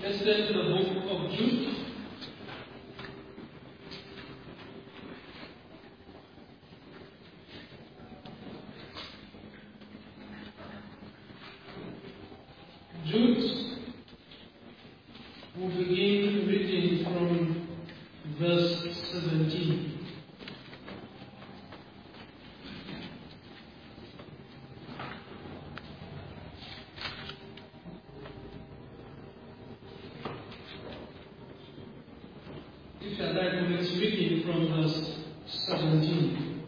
Let's turn to the book of Jude. Jude, we'll begin reading from verse 17. If you are like, let's read from verse 17.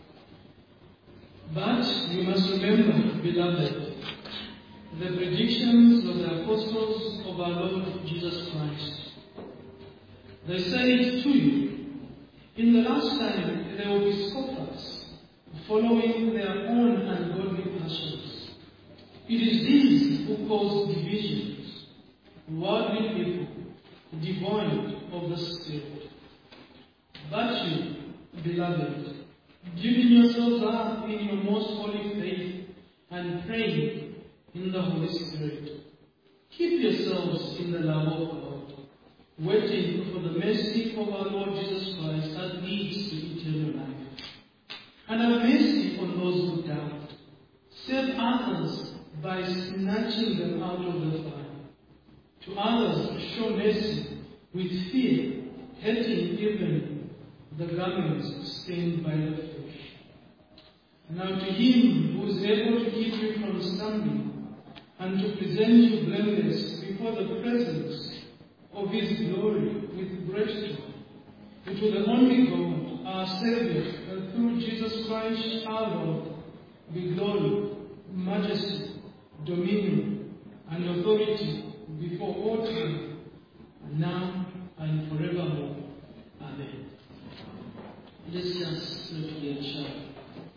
But you must remember, beloved, the predictions of the apostles of our Lord Jesus Christ. They said to you, in the last time there will be scoffers, following their own ungodly passions. It is these who cause divisions, worldly people, devoid of the Spirit. But you, beloved, giving yourselves up in your most holy faith and praying in the Holy Spirit, keep yourselves in the love of God, waiting for the mercy of our Lord Jesus Christ that leads to eternal life. And have mercy on those who doubt. Save others by snatching them out of the fire. To others show mercy with fear, hating even the garments stained by the flesh. Now to him who is able to keep you from stumbling, and to present you blameless before the presence of his glory with great joy, and to the only God, our Savior, and through Jesus Christ our Lord, be glory, majesty, dominion, and authority before all time, now and forevermore. Amen. Let's just look here, shall we?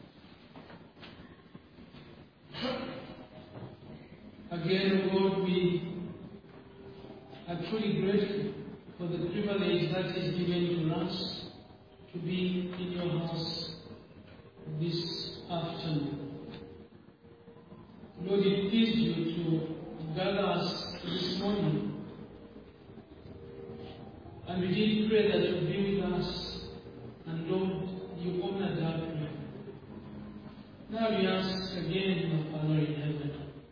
Again, Lord, we are truly grateful for the privilege that is given to us to be in your house this afternoon. Lord, it pleased you to gather us this morning, and we did pray that you be with us, and Lord, you honored our prayer. Now we ask again, our Father in heaven,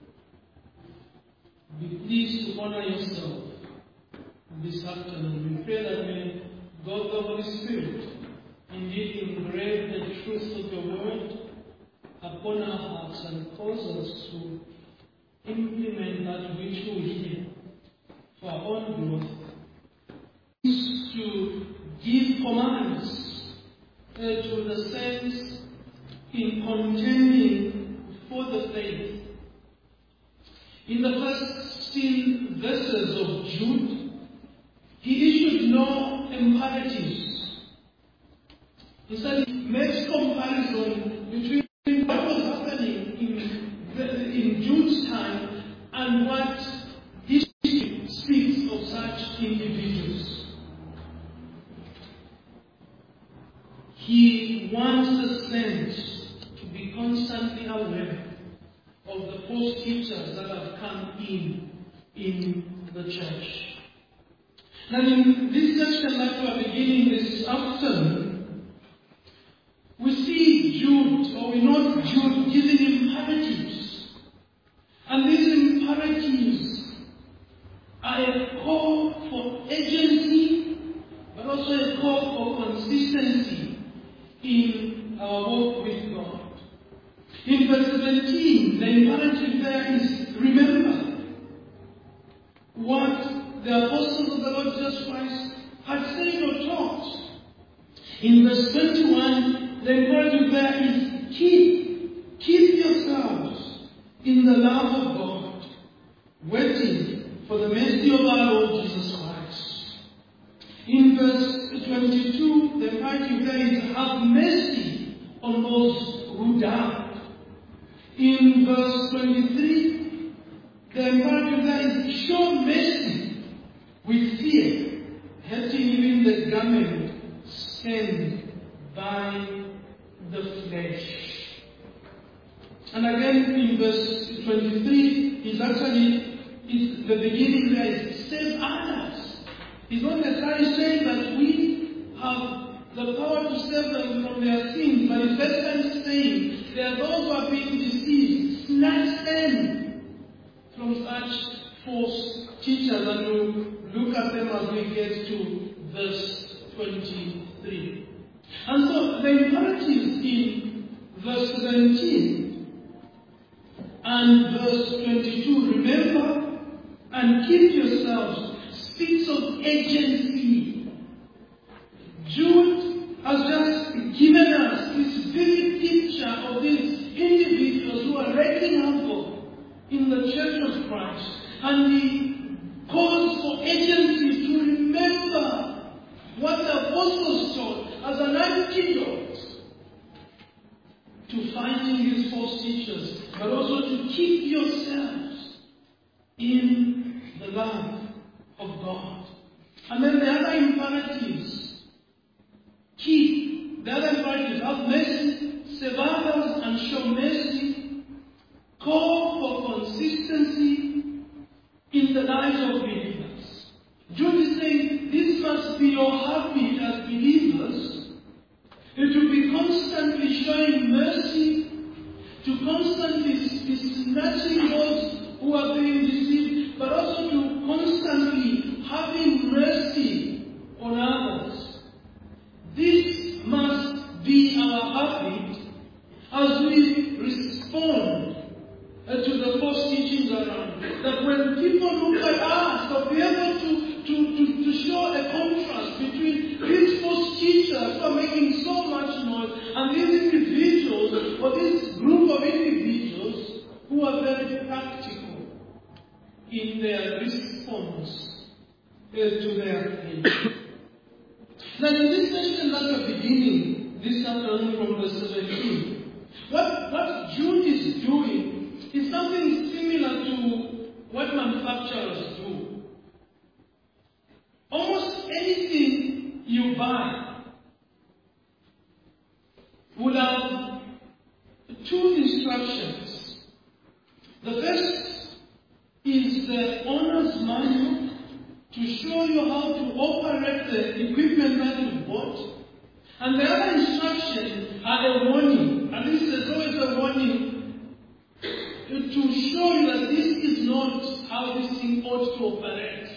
be pleased to honor yourself this afternoon. We pray that may God the Holy Spirit indeed engrave the truth of your word upon our hearts and cause us to implement that which we hear for our own growth. To give commands to the saints in contending for the faith. In the first 16 verses of Jude, he issued no imperatives. Instead, he makes comparison between what was happening in Jude's time and what history speaks of such individuals. He wants the saints to be constantly aware of the false teachers that have come in the church. Now in this section that we are beginning this afternoon, we see Jude, or we know Jude giving imperatives. And these imperatives are a call for agency, but also a call for consistency in our walk with God. In verse 17, the imperative there is, remember what the apostles of the Lord Jesus Christ had said or taught. In verse 21, the imperative there is, keep yourselves in the love of God, waiting for the mercy of our Lord Jesus Christ. In verse 22, the imperative there is, have mercy on those who doubt. In verse 23, the imperative there is, show mercy with fear, hating even the garment stained by the flesh. And again in verse 23, he's actually is the beginning there is save others. He's not necessarily saying that we have the power to save them from their sins, but it's basically saying there are those who are being deceived, snatch them from such false teachers, and we'll look at them as we get to verse 23. And so the imperatives in verse 17 and verse 22, remember and keep yourselves, speaks of agency. Jude has just given us this vivid picture of these individuals who are wreaking havoc in the church of Christ. And he calls for agency to remember what the apostles taught as an antidote to fighting these false teachers, but also to keep yourselves in the love of God. And then the other imperatives. Keep. The other imperatives: have mercy, save others, and show mercy. Call for consistency in the lives of believers. Jude is saying this must be your habit as believers, to be constantly showing mercy, to constantly be snatching those who are being deceived, but also to constantly having mercy on others. This must be our habit as we respond to the false teachings around. That when people look at us, they'll be able to show a contrast between these false teachers who are making so much noise and these individuals, or this group of individuals who are very practical in their response to their faith. Now in this session that we're beginning this afternoon from verse 17, what Jude is doing is something similar to what manufacturers do. Almost anything you buy will have two instructions. The first is the owner's manual to show you how to operate the equipment that you bought. And the other instructions are a warning. At least there's always a warning to show you that this is not how this thing ought to operate.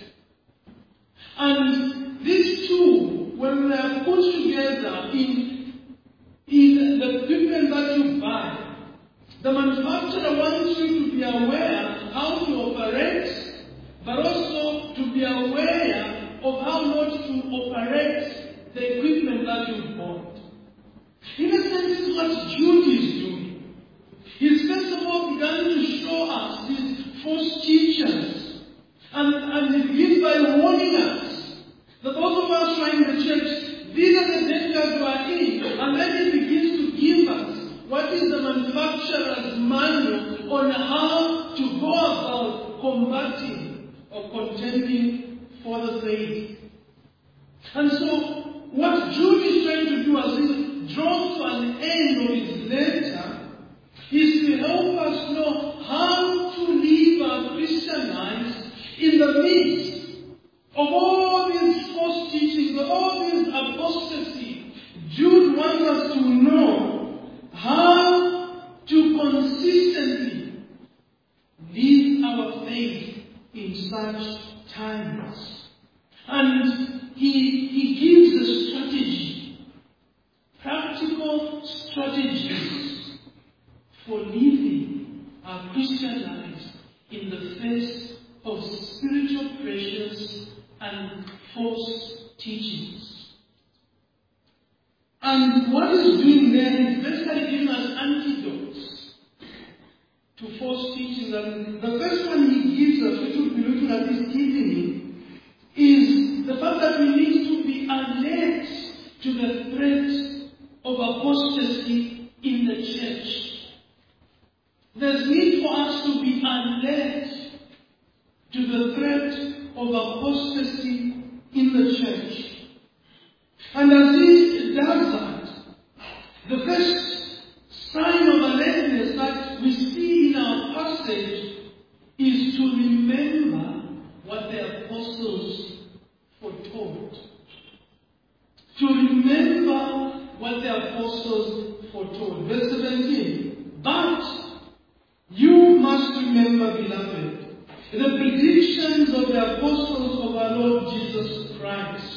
And these two, when they are put together in the equipment that you buy, the manufacturer wants you to be aware how to operate, but also to be aware of how not to operate the equipment that you bought. In a sense, this is what Jude is doing. He's first of all begun to show us these false teachers, and he begins by warning us that those of us who are in the church, these are the dangers we are in, and then he begins to give us what is the manufacturer's manual on how to go about combating or contending for the faith. And so, what Jude is trying to do as he draws to an end of his letter is to help us know how to live our Christian lives in the midst of all these false teachings, of all these apostasy. Jude wants us to know how to consistently live our faith in such times. And he gives a strategy, practical strategies for living our Christian lives in the face of spiritual pressures and false teachings. And what he's doing there is basically giving us antidotes to false teachings. And the first one he gives us, which we'll be looking at this evening, is the fact that we need to be alert to the threat of apostasy in the church. There's need for us to be alert to the threat of apostasy in the church. And as he does that, the first sign of alertness that we see in our passage is to remember the apostles foretold. To remember what the apostles foretold. Verse 17. But you must remember, beloved, the predictions of the apostles of our Lord Jesus Christ.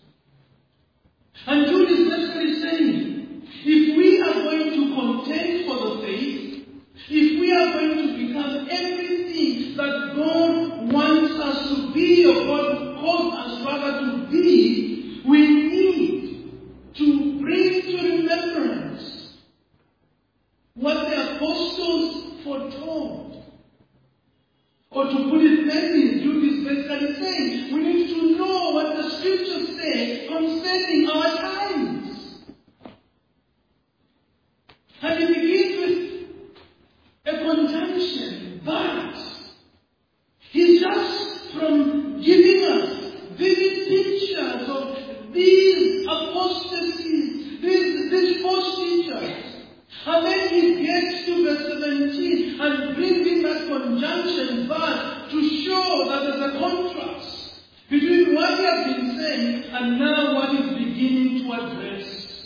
And Jude is basically saying, if we are going to contend for the faith, if we are going to become everything that God wants us to be, or God calls us rather to be, we need to bring to remembrance what the apostles foretold. Or to put it plainly, Jude is basically saying, we need to know what the scriptures say concerning our times. And it begins with a conjunction, but. He's just from giving us vivid pictures of these apostasies, these false teachers. And then he gets to verse 17 and brings in that conjunction but to show that there's a contrast between what he has been saying and now what he's beginning to address.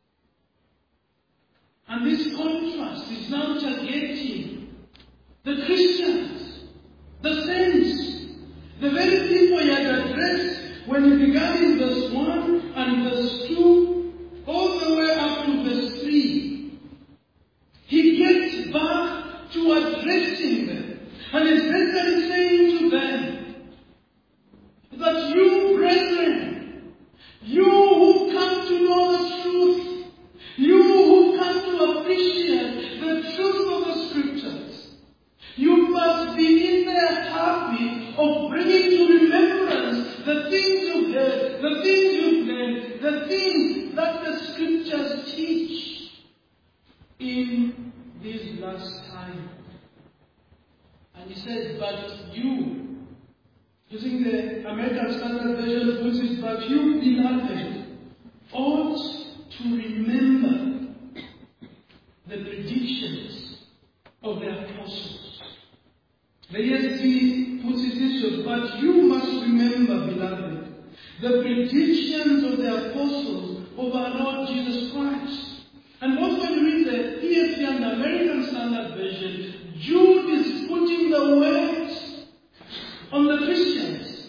And this contrast is now targeting the Christians, the saints, the very people he had addressed when he began in verse 1 and verse 2 all the way up to verse 3. He gets back to addressing them. And is basically saying to them that you, brethren, you who come to know the truth, you who come to appreciate the truth of the scriptures, you must be in the habit of bringing to remembrance the things you've heard, the things you've learned, the things that the scriptures teach in this last time. And he says, but you, using the American Standard Version, puts it, but you, beloved, ought to remember the predictions of the apostles. The ESV puts it this way, but you must remember, beloved, the predictions of the apostles of our Lord Jesus Christ. And also when you read the ESV and the American Standard Version, Jude is putting the weight on the Christians.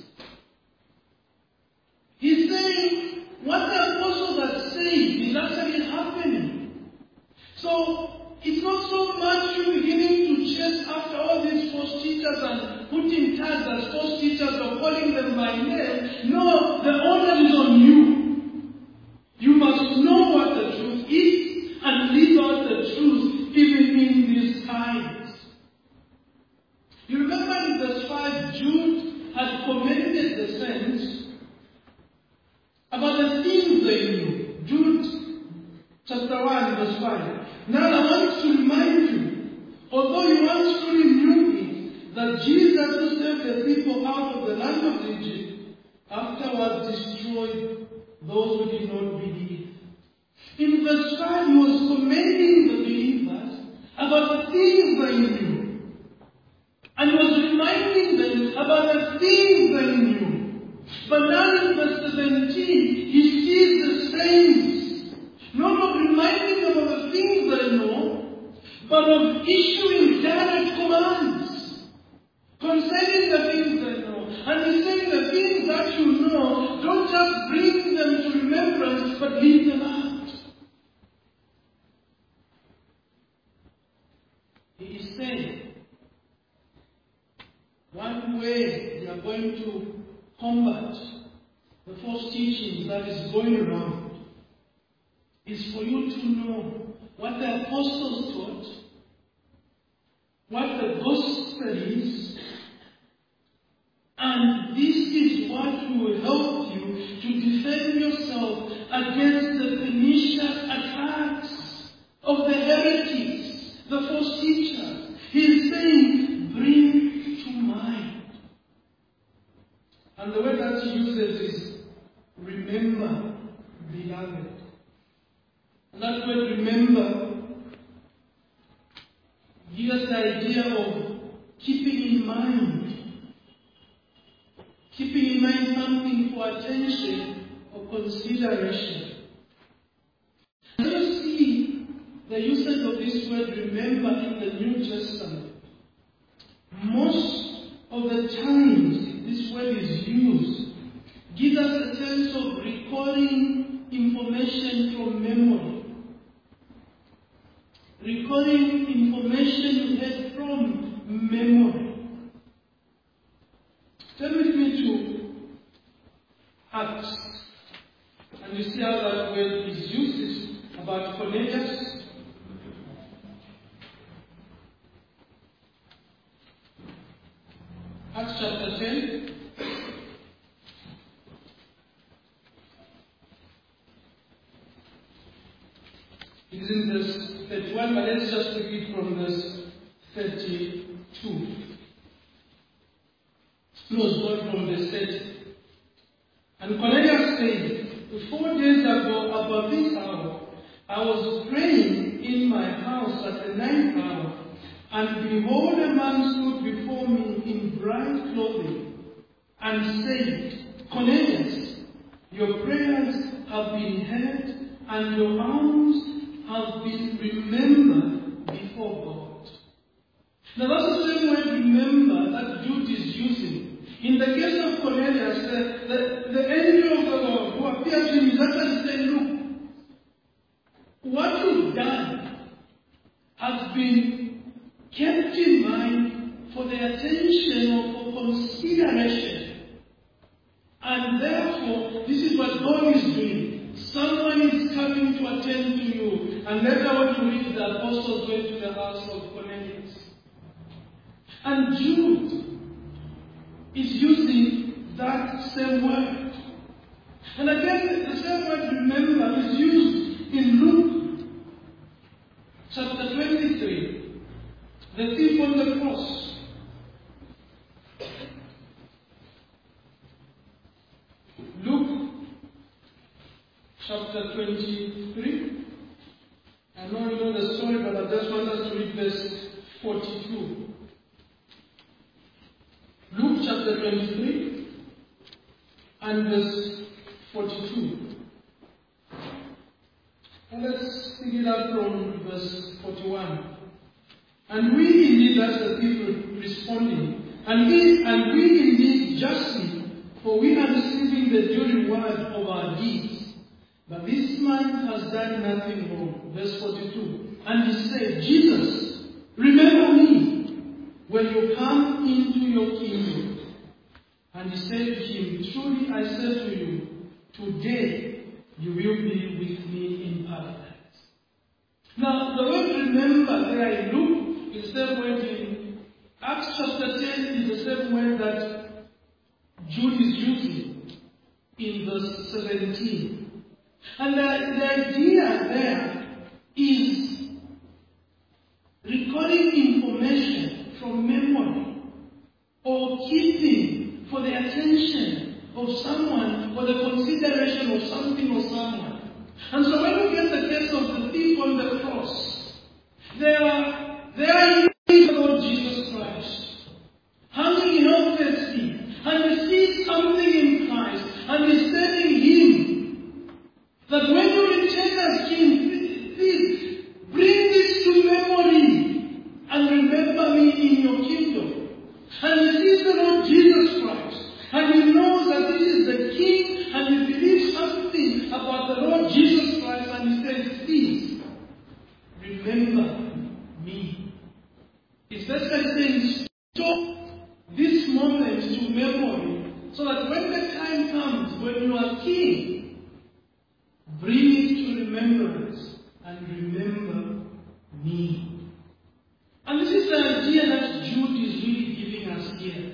He's saying what the apostles are saying is actually happening. So it's not so much you beginning to chase after all these false teachers and putting tags as false teachers or calling them by name. No, the honor is on you. You must know what the truth is and live out the truth even in these times. You remember in verse 5, Jude had commended the saints about the things they knew. Jude chapter 1 verse 5. Now I want to remind you, although you once truly knew it, that Jesus who saved the people out of the land of Egypt, afterwards destroyed those who did not believe. In verse 5, he was commending the believers about the things they knew. And he was reminding them about the things they knew. But now in verse 17, he sees the saints, not of reminding them of the things they know, but of issuing direct commands concerning the things they know. And he's saying the things that you know, don't just bring them to remembrance, but leave them out. He is saying, one way we are going to combat the false teachings that is going around is for you to know what the apostles taught, what the gospel is, and this is what will help you to defend yourself against the pernicious attacks of the heretics, the false teachers. He is saying, bring to mind. And the word that he uses is, remember, beloved. And that word remember gives us the idea of keeping in mind, keeping in mind something for attention or consideration. When you see the usage of this word remember in the New Testament, most of the times this word is used gives us a sense of recalling information from memory. Recalling information you had from memory. Turn with me to Acts. And you see how that word is used. It's about Cornelius. Acts chapter 10. It is in verse 31, but let's just read from verse 32. It was going from verse 30. And Cornelius said, 4 days ago, about this hour, I was praying in my house at the 9th hour, and behold, a man stood before me in bright clothing, and said, Cornelius, your prayers have been heard, and your alms have been remembered before God. Now that's the same word remember that Jude is using. In the case of Cornelius, the angel of the Lord who appeared to him is actually saying, look, what you've done has been kept in mind for the attention or for consideration. And therefore, this is what God is doing. Someone is coming to attend to you. And later when you read, the apostles went to the house of Cornelius. And Jude is using that same word. And again, the same word remember is used in Luke chapter 23. The thief on the cross. Luke chapter 23. I know you know the story, but I just want us to read verse 42. Luke chapter 23 and verse 42. And let's pick it up from verse 41. And we indeed, that's the people responding, and we indeed justly, for we are receiving the due reward of our deeds. But this man has done nothing wrong. Verse 42. And he said, Jesus, remember me when you come into your kingdom. And he said to him, truly I say to you, today you will be with me in paradise. Now, the word remember there in Luke is the same word in Acts chapter 10 is the same word that Jude is using in verse 17. And the idea there is recalling information from memory or keeping for the attention of someone or the consideration of something or someone. And so when we get the case of the thief on the cross, they are in the Lord Jesus Christ, hanging helplessly, and they see something in Christ, and they telling him that when you return as king, please bring this to memory and remember me in your kingdom. And he sees the Lord Jesus Christ, and he knows that this is the king, and he believes something about the Lord Jesus Christ, and he says, please remember me. It's basically saying, stop this moment to memory, so that when the time comes when you are king, bring it to remembrance and remember me. And this is the idea that Jude is really giving us here.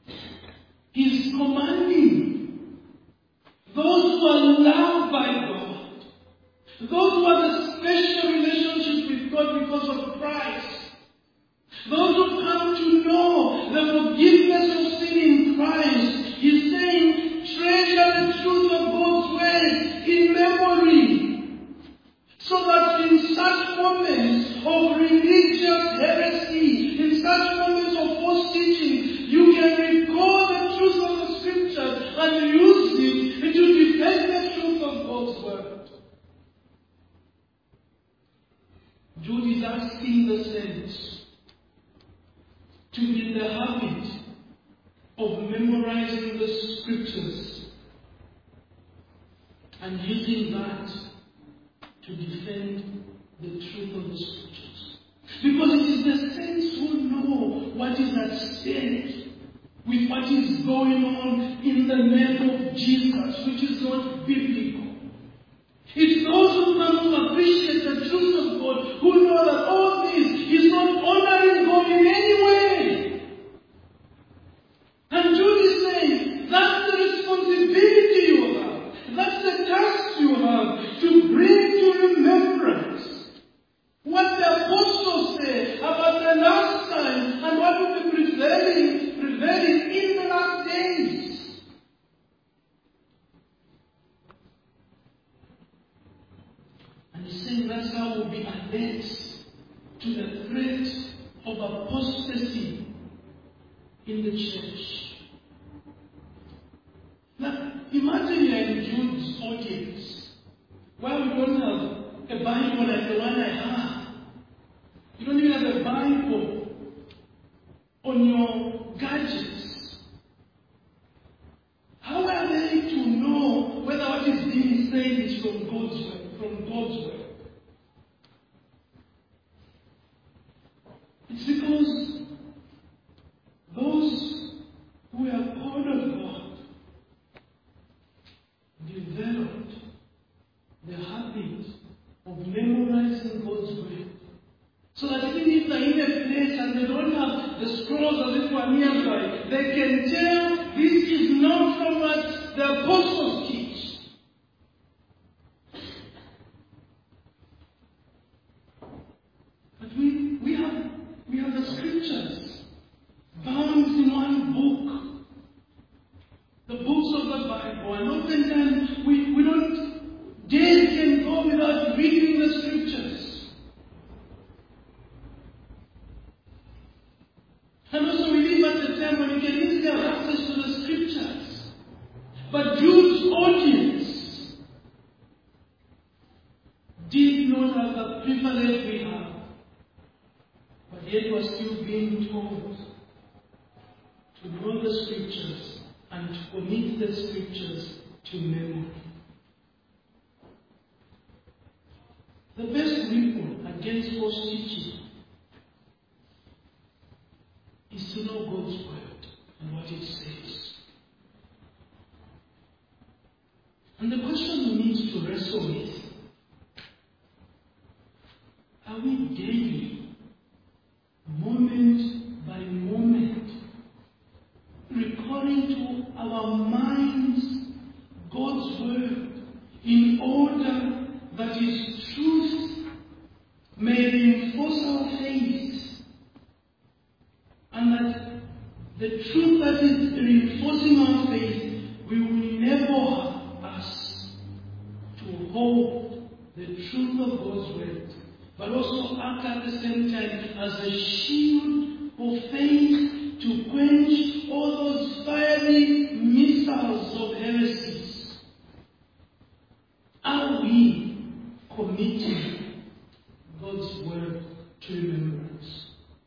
He's commanding those who are loved by God, those who have a special relationship with God because of Christ, those who come to know the forgiveness of sin in Christ. He's saying, treasure the truth of God's word in memory, so that in such moments of religious heresy, in such moments of false teaching, you can recall the truth of the Scripture Jude is asking the saints to be in the habit of memorizing the scriptures and using that to defend the truth of the scriptures. Because it is the saints who know what is at stake with what is going on in the name of Jesus, which is not biblical. It's those who come to appreciate the truth of God, who know that all this is not honoring God in any way. And Jude is saying, that's the responsibility you have. That's the task you have, to bring to remembrance what the apostles say about the last time and what will be prevailing in the last days. And he's saying that's how we'll be alert to the threat of apostasy in the church. Now, imagine you're in Jude's audience, where we don't have a Bible like the one I have. You don't even have a Bible on your gadgets. How are they to know whether what is being said is from God's word? It's because those who are called of God developed the habit of memorizing God's word. So that even if they're in a place and they don't have the scrolls as if were nearby, they can tell this is not from what the apostles teach. But we have the scriptures bound in one book, the books of the Bible, and oftentimes we don't days can go without reading the scriptures. And also we live at a time when you can easily have access to the scriptures. But Jude's audience did not have the privilege we have. But yet was still being told to know the scriptures and to commit the scriptures to memory. The best weapon against false teaching is to know God's word and what it says. And the question we need to wrestle with, are we daily, moment by moment, recalling to our minds God's word in order that His truth may reinforce our faith, and that the truth that is reinforcing our faith will enable us to hold the truth of God's word, but also act at the same time as a shield of faith to quench all those fiery missiles of heresies. Are we committing God's word to remembrance?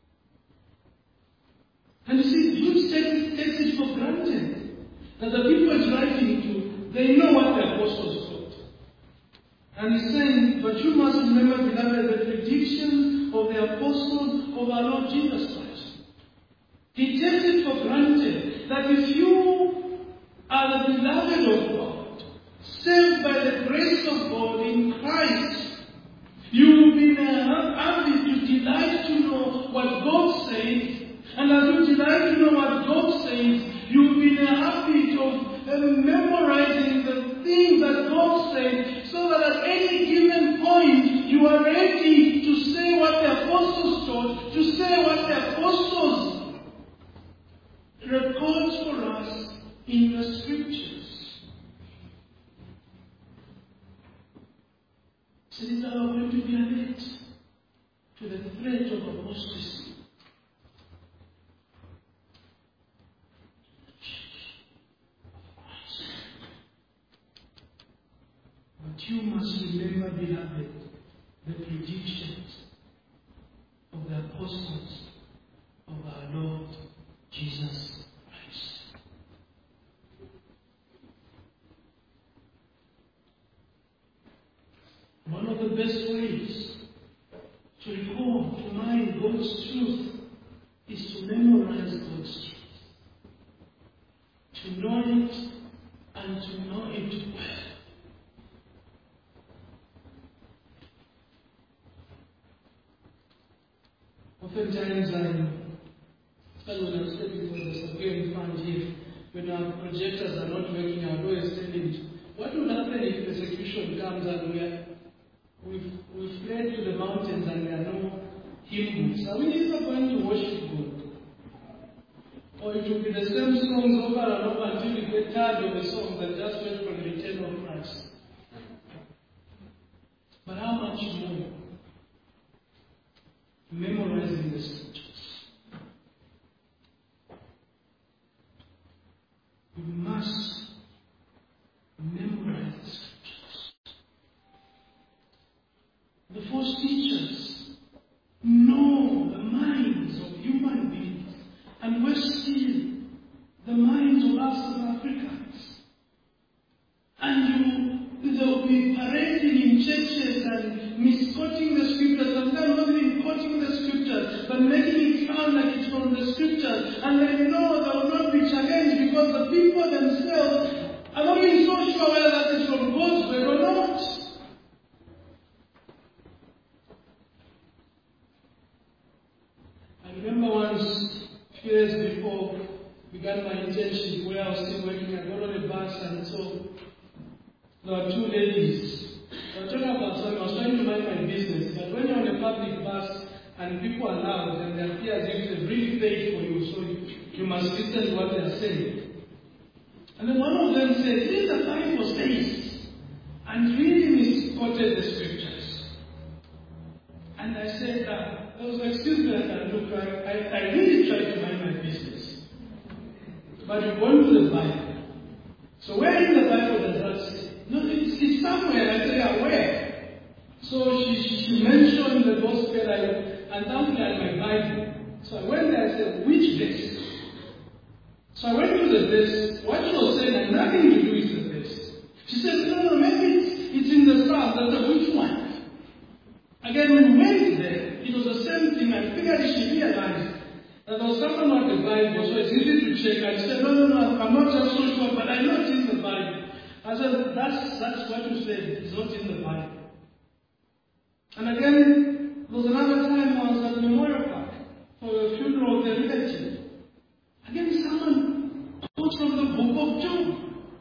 And you see, Jude takes it for granted that the people he's writing to, they know what the apostles taught. And he's saying, but you must remember, beloved, the predictions of the apostles of our Lord Jesus Christ. He takes it for granted that if you are the beloved of God, saved by the grace of God in Christ, you will be in a habit to delight to know what God says. And as you delight to know what God says, you will be in a habit of memorizing the things that God says, so that at any given point you are ready to say what the apostles taught, to say what the apostles record for us in the scriptures. So these are going to be alert to the threat of apostasy. But you must remember, beloved, the predictions apostles of our Lord Jesus Christ. One of the best ways to recall to mind God's truth is to memorize God's truth. To know it and to know it well. Oftentimes when I'm studying for the survey in front here, when our projectors are not working, our lawyers telling it, what will happen if persecution comes and we've fled to the mountains and there are no hymn books? Are we never going to worship God? Or it will be the same songs over and over until we get tired of the songs and just wait for the return of Christ. But how much more memorizing the scriptures? We must memorize the scriptures. The false teachers know the minds of human beings, and we're still the minds of us as Africans. And they'll be parading in churches and misquoting the scriptures, sometimes not even quoting the scriptures, but making it sound like it's from the scriptures. And they know they will not be challenged because the people themselves are not even so sure whether that is from God's word or not. I remember once, years before I began my internship, where I was still working, I got on a bus and so there were two ladies. I was talking about something, I was trying to mind my business, but when you're on a public bus and people are loud and they appear as if they've really paid for you, so you must listen to what they're saying. And then one of them said, "This the Bible says," and really misquoted the scriptures. And I said, excuse me, look, I really try to mind my business. But you've gone to the Bible. So where in the Bible does that say? No, it's somewhere. I said, where? So she mentioned the gospel and something like my Bible. So I went there and said, which verse? So I went to the verse. What she was saying had nothing to do with the verse. She said, no, maybe it's in the Psalms. I said, which one? Again, we went there. It was the same thing. I figured she realized that there was something about the Bible, so it's easy to check. I said, no, I'm not just so sure, but I know it's in the Bible. I said, that's what you said. It's not in the Bible. And again, there was another time I was at Memorial Park for the funeral of the relative. Again, someone quotes from the book of Job.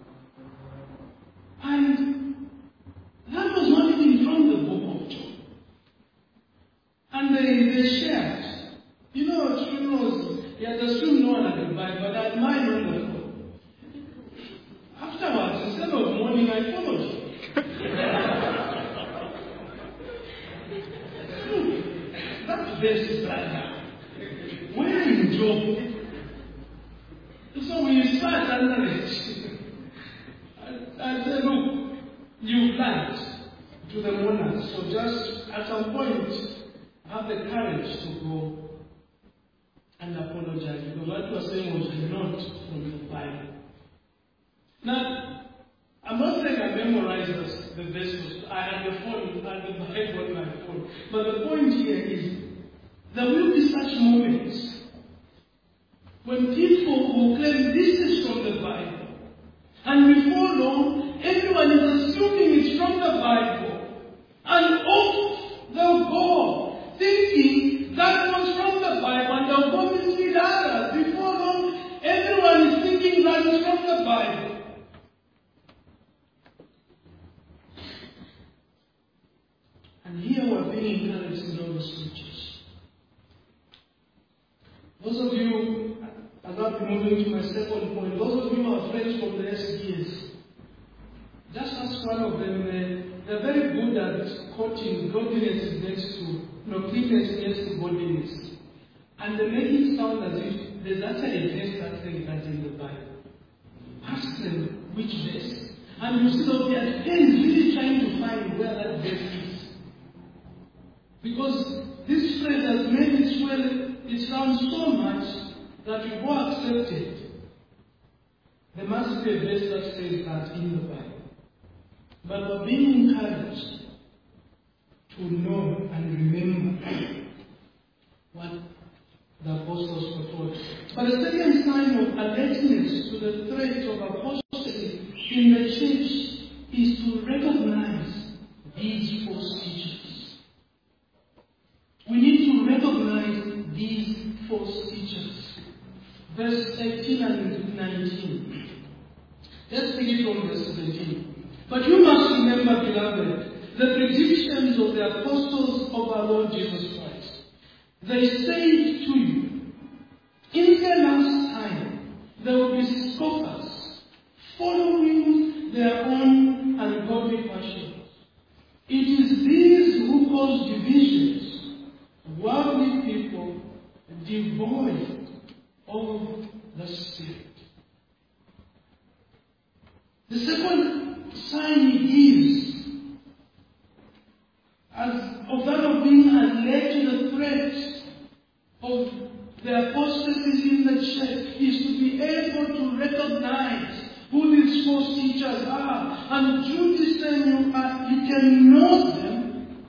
And that was not even from the book of Job. And they shared. You know, at funerals, you had assumed no one had the Bible, but I had mine on the phone. Afterwards, instead of mourning, I followed you. Look, that verse is right now. Where in Job? So we start under it. I said, look, you lied to the mourners. So just at some point, have the courage to go and apologize, because what you are saying was not from the Bible. Now, I'm not saying I memorized the verses. I had the phone, I had the Bible on my phone. But the point here is, there will be such moments when people will claim this is from the Bible. And before long, everyone is assuming it's from the Bible. And off they'll go, thinking that was from the Bible, and they'll go mislead others. Before long, everyone is thinking that is from the Bible. And here we're being encouraged in all the scriptures. Those of you, as I'll be moving to my second point, those of you who are friends from the SDs, just ask one of them. They're very good at quoting godliness is next to, cleanness next to godliness. And they make it sound as if there's actually a verse that says that in the Bible. Ask them which verse. And you see that they are really trying to find where that verse is. Because this phrase has made its it's done so much that we all accept it. There must be a verse that says that in the Bible. But we're being encouraged to know and remember what the apostles were taught. But the second sign of alertness to the threat of apostasy in the church is to recognize these false teachers. We need to recognize these false teachers. Verse 18 and 19. Let's begin from verse 17. But you must remember, beloved, the predictions of the apostles of our Lord Jesus Christ. They say to you, in the last time there will be scoffers, following their own ungodly passions. It is these who cause divisions, worldly people, devoid of the Spirit. The second sign he gives of that of being alert to the threat of the apostasy in the church is to be able to recognize who these false teachers are. And through this time you can know them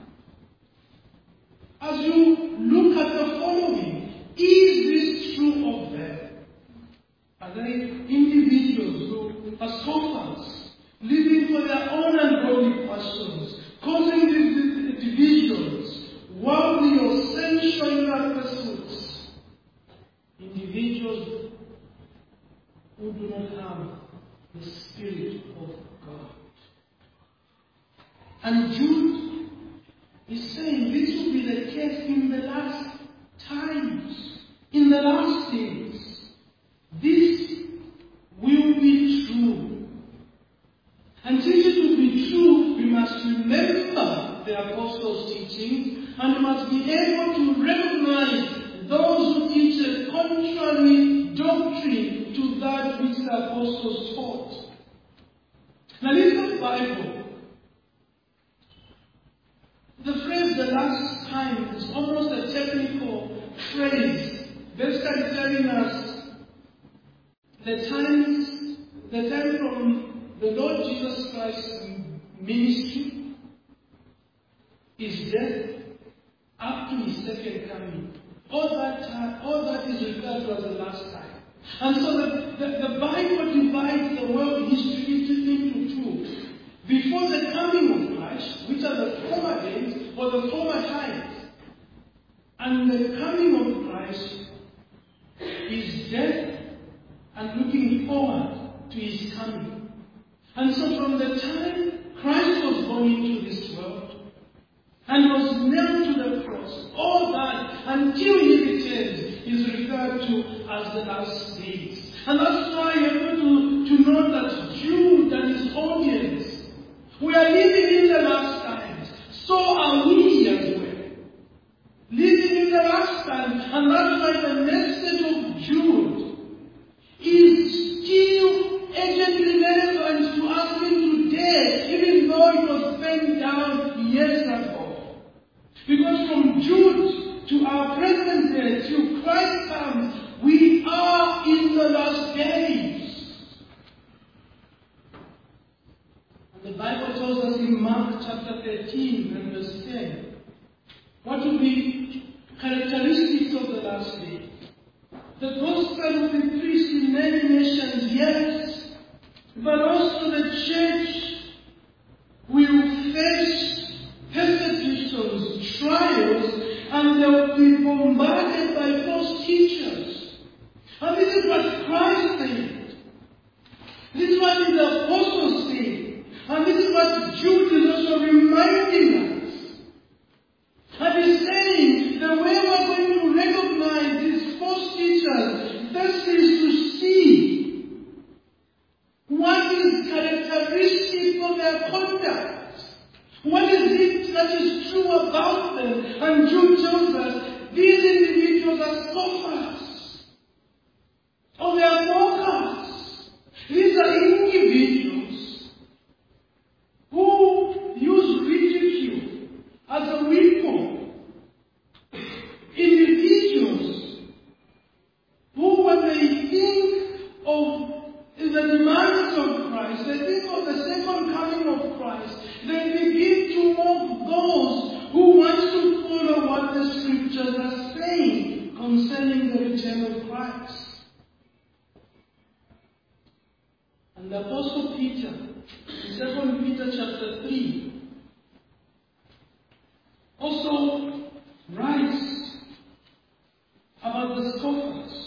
as you look at the following. Is this true of them? Are they individuals who are scoffers, living for their own ungodly passions, causing these divisions, worldly or sensual pursuits? Individuals who do not have the Spirit of God. And Jude is saying this will be the case in the last times, in the last days. This will be true. And since it will be true, we must remember the apostles' teaching, and we must be able to recognize those who teach a contrary doctrine to that which the apostles taught. Now in the Bible, the phrase "the last time" is almost a technical phrase, basically telling us the time from the Lord Jesus Christ's ministry, his death, up to his second coming. All that is referred to as the last time. And so the Bible divides the world history into two. Before the coming of Christ, which are the former days or the former times, and the coming of Christ is death and looking forward to his coming. And so from the time Christ was born into this world and was nailed to the cross, all that until he returns is referred to as the last days. And that's why you're able to know that Jude and his audience, we are living in the last times. So are we as well. Living in the last time. And that's why the message of Jude is still urgently relevant to us today, even though it was penned down years ago. Because from Jude to our present day, till Christ comes, we are in the last days. And the Bible tells us in Mark chapter 13 and verse 10, what will be characteristics of the last day. The gospel will be preached in many nations, yes, but also the church will face persecutions, trials, and they will be bombarded by false teachers. And this is what Christ said. This is what the apostles said. And this is what Jude is also reminding us. And he's saying the way we're going to recognize these false teachers, this is to see what is characteristic of their conduct. What is it that is true about them? And Jude tells us these individuals are scoffers, or they are mockers. These are individuals who use ridicule as a weapon. Individuals demands of Christ, they think of the second coming of Christ, they begin to mock those who want to follow what the scriptures are saying concerning the return of Christ. And the Apostle Peter, in 2 Peter chapter 3, also writes about the scoffers.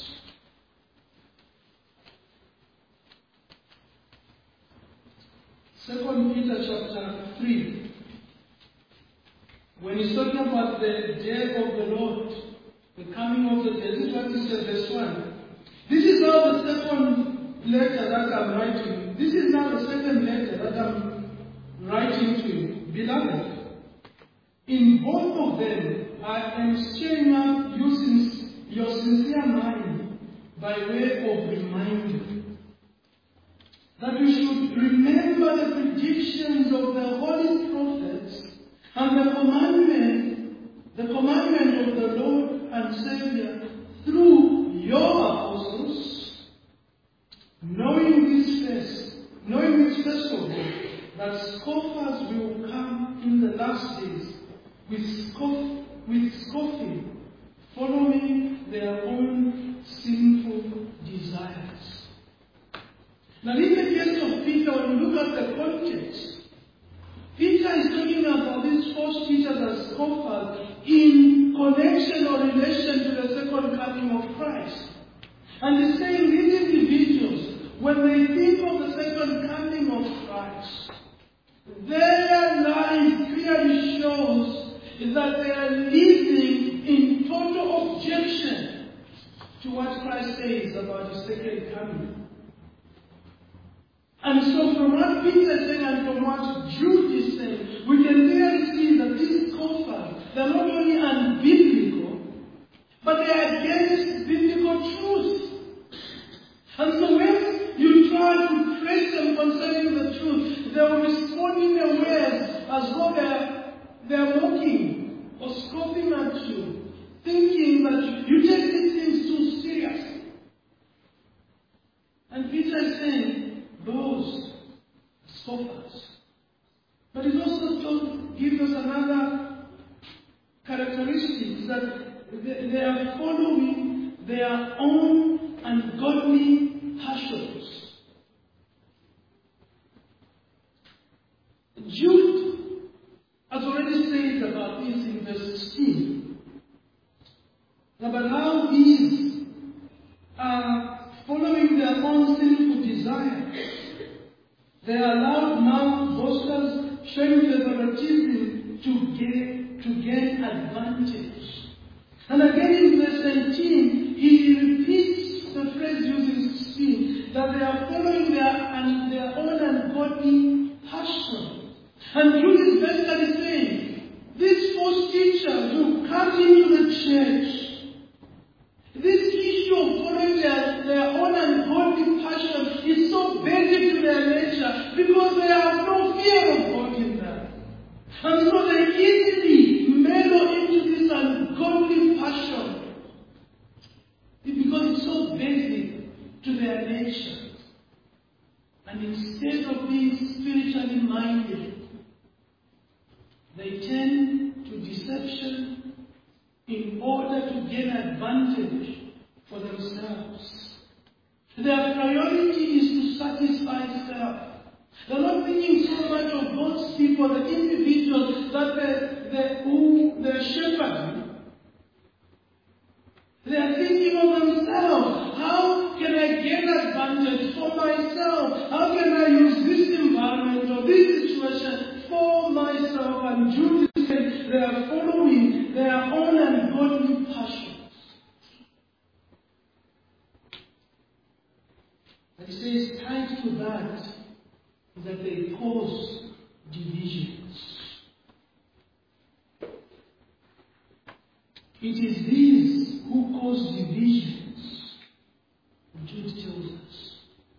2 Peter chapter 3, when he's talking about the day of the Lord, the coming of the day, this is what he said, verse 1. This is now the second letter that I'm writing. This is now the second letter that I'm writing to you. Beloved, in both of them, I am stirring up your sincere mind by way of reminder that we should remember the predictions of the holy prophets and the commandment of the Lord and Savior through your apostles, knowing this first of all, that scoffers will come in the last days with scoffing, following their own sinful desires. Now in the case of Peter, when you look at the context, Peter is talking about these false teachers as scoffers in connection or relation to the second coming of Christ. And he's saying these individuals, when they think of the second coming of Christ, their life clearly shows that they are living in total objection to what Christ says about his second coming. And so from what Peter is saying and from what Jude is saying, we can clearly see that these scoffers, they're not only unbiblical, but they are against biblical truth. And so when you try to press them concerning the truth, they will respond in a way as though they're mocking or scoffing at you, thinking that you take these things too seriously. And Peter is saying, those scoffers. But it also gives us another characteristic, that they are following their own ungodly passions. Jude has already said about this in verse 16. About how these are following their own sinful desires. They are allowed now boasters showing favoritism to gain advantage. And again in verse 18, he repeats the phrase using 16, that they are following their own ungodly passion. And Jude is basically saying, these false teachers who come into the church, this issue of following their own ungodly passion is so basic to their nature because they have no fear of God in them. And so they easily mellow into this ungodly passion because it's so basic to their nature. And instead of being spiritually minded, they turn to deception in order to gain advantage for themselves. Their priority is to satisfy self. They're not thinking so much of God's people, the individuals that who they're shepherding. They are thinking of themselves. How can I gain advantage for myself? How can I use this environment or this situation for myself? And Jude said they are following their own ungodly passions. And he says, tied to that is that they cause divisions. It is these who cause divisions, Jude tells us.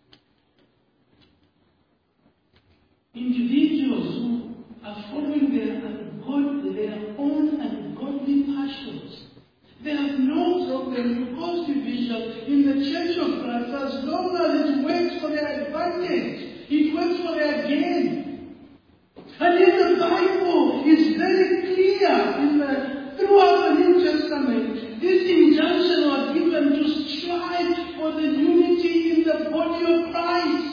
Individuals who are following their own ungodly passions, They have no problem to cause division in the church of Christ as long as it works for their advantage. It works for their gain. And in the Bible is very clear throughout the New Testament. This injunction was given to strive for the unity in the body of Christ.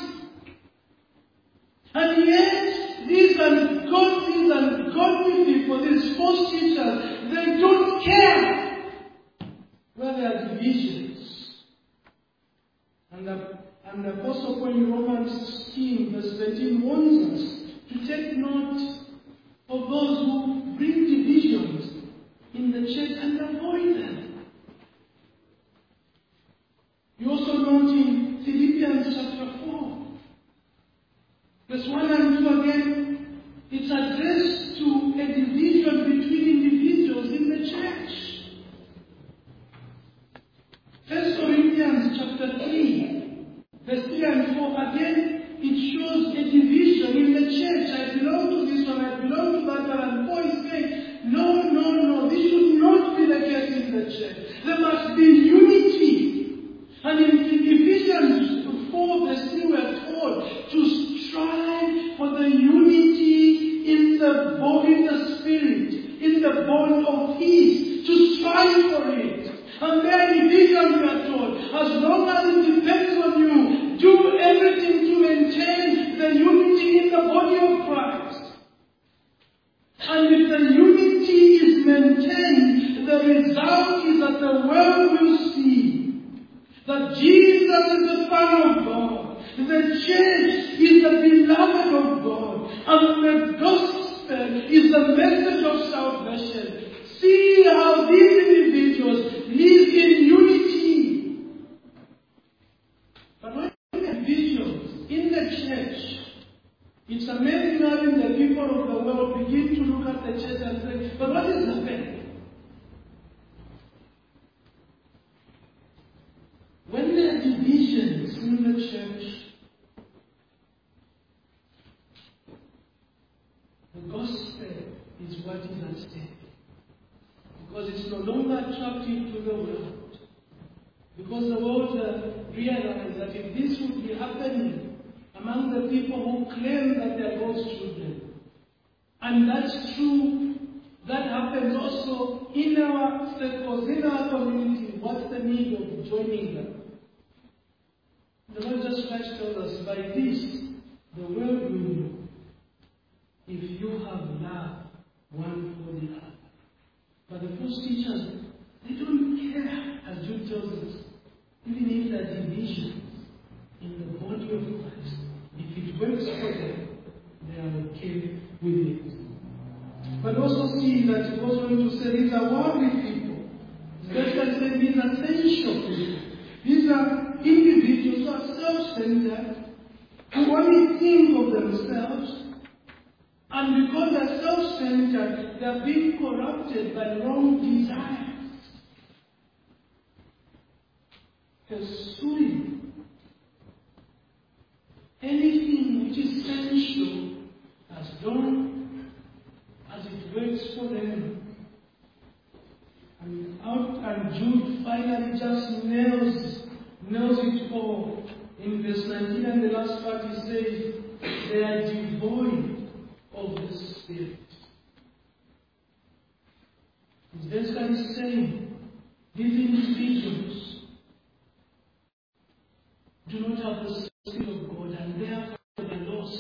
And yet, these ungodly people, these false teachers, they don't care where there are divisions. And the Apostle Paul in Romans 16, verse 13 warns us to take note of those who bring divisions in the church and avoid them. You also note in Philippians chapter 4, verse 1 and 2 again, it's addressed to a division between individuals in the church. 1 Corinthians chapter 3, verse 3 and 4, again, it shows a division in the church. I belong to this one, I belong to that one, and Paul is saying, no, this should not be the case in the church. There must be unity. And in Ephesians 4, verse 3, we are told to strive for the unity in the body, in the spirit, in the bond of peace, to strive for it. And there in Ephesians we are told, as long as it depends on you, do everything to maintain the unity in the body of Christ. And if the unity is maintained, the result is that the world will see that Jesus is the Son of God. The church is the beloved of God. And the gospel is the message of salvation. See how these individuals live in unity. But when there are divisions in the church, it's amazing how the people of the world begin to look at the church and say, but what is happening? When there are divisions in the church, the gospel is what is at stake. Because it's no longer attractive to the world. Because the world realizes that if this would be happening among the people who claim that they are God's children, and that's true, that happens also in our circles, in our community, what's the need of joining them? The Lord Jesus Christ tells us, by this, the world will know if you have love one for the other. But the false teachers, they don't care, as Jude tells us, even if there are divisions in the body of Christ. If it works for them, they are okay with it. But also see that he goes on to say these are worldly people. Especially say these are sensual people. These are individuals who are self-centered, who only think of themselves. And because they're self-centered, they're being corrupted by wrong desires. Pursuing anything which is sensual as long as it works for them. And Jude finally just nails it all. In verse 19 and the last part he says, they are devoid of the Spirit. It's basically saying, these individuals do not have the Spirit of God and therefore they are lost.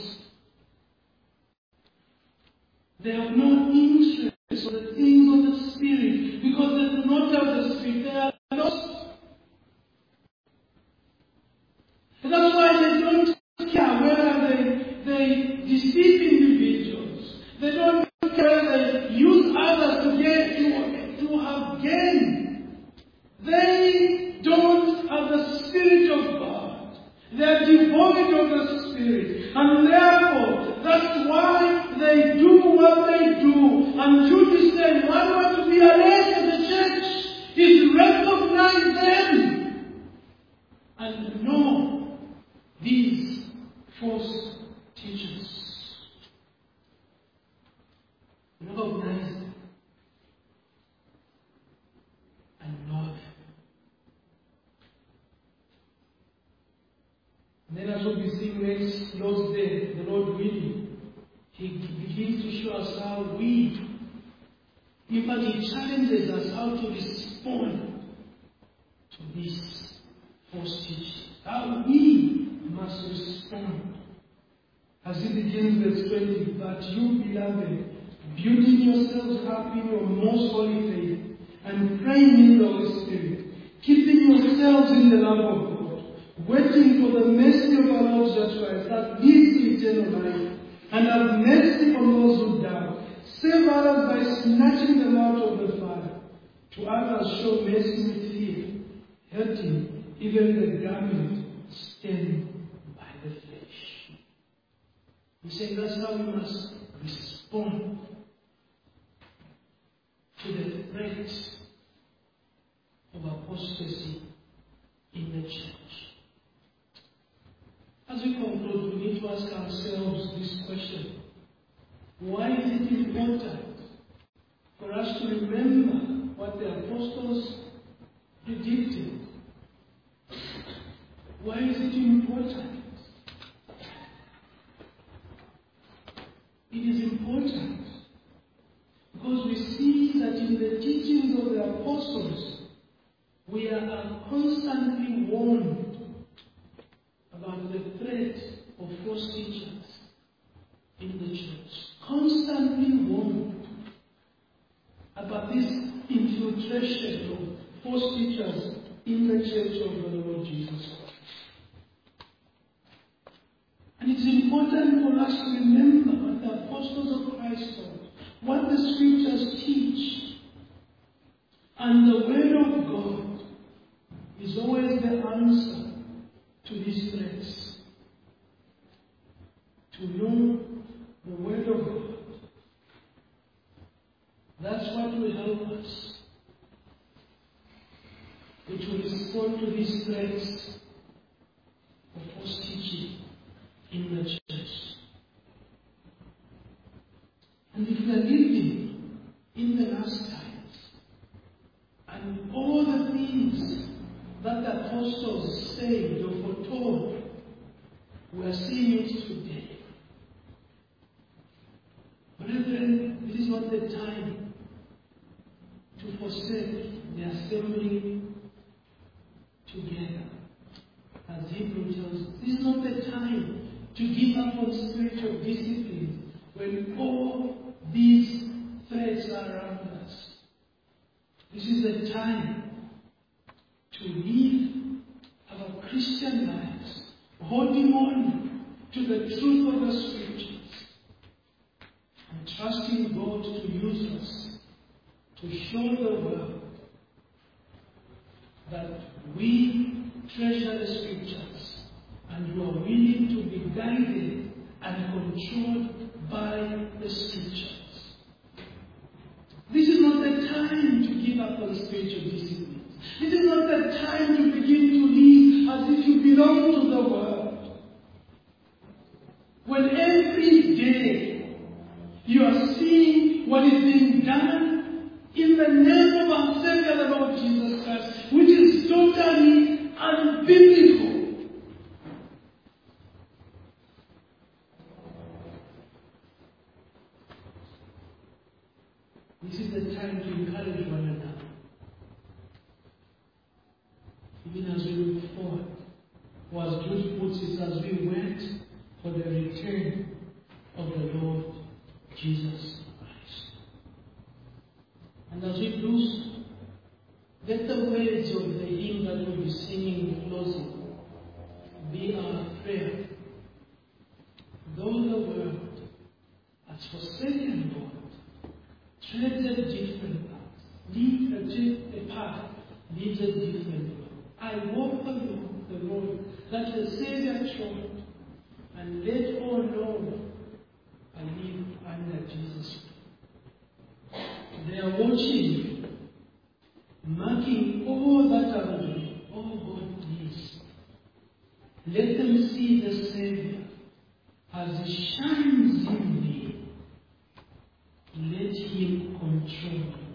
They have no interest in the things of the Spirit because they do not have the Spirit. They are lost. And that's why they don't care whether they deceive individuals. They don't care whether they use others to have gain. They don't have the Spirit of God. They are devoid of the Spirit. And therefore, that's why they do what they do. And Jude is saying, one way to be alert in the church is recognize them and know these false teachers. Recognize them he begins to show us how we, in fact, he challenges us how to respond to this false teaching. How we must respond. As he begins verse 20, but you, beloved, building yourselves up in your most holy faith, and praying in the Holy Spirit, keeping yourselves in the love of God, waiting for the mercy of our Lord Jesus Christ that leads to eternal life, and have mercy on those who doubt. Save others by snatching them out of the fire. To others show mercy with fear, hurting even the garment stained by the flesh. He said that's how we must respond to the threat of apostasy in the church. As we conclude, we need to ask ourselves this question. Why is it important for us to remember what the apostles predicted? Why is it important? It is important because we see that in the teachings of the apostles, we are constantly warned about the threat of false teachers in the church. Constantly warned about this infiltration of false teachers in the church of the Lord Jesus Christ. And it's important for us to remember what the apostles of Christ taught, what the scriptures teach. And the word of God is always the answer to these threats. To know the word of God. That's what will help us to respond to these threats of false teaching in the church. And if we are living in the last times, and all the things that the apostles said or foretold, we are seeing it today. Brethren, this is not the time to forsake the assembly together. As Hebrew tells us, this is not the time to give up on spiritual discipline when all these threats are around us. This is the time to live our Christian lives, holding on to the truth of the scriptures, and trusting God to use us to show the world that we treasure the scriptures and you are willing to be guided and controlled by the scriptures. This is not the time to give up on spiritual discipline. This is not the time to begin to live as if you belong to the world. When every day you are seeing what is being done in the name of our Savior, the Lord Jesus Christ, which is totally unbiblical. This is the time to encourage one another. Even as we look forward, or as Jude puts it, as we wait for the return of the Lord Jesus Christ. And as we do so, let the words of the hymn that we'll be singing in closing be our prayer. Though the world has forsaken God, treads a different path, leads a different road. I walk the road that the Savior trod, and let all know I live under Jesus. They are watching you, marking all that I'm doing, all God is. Let them see the Savior as He shines in me. Let Him control you.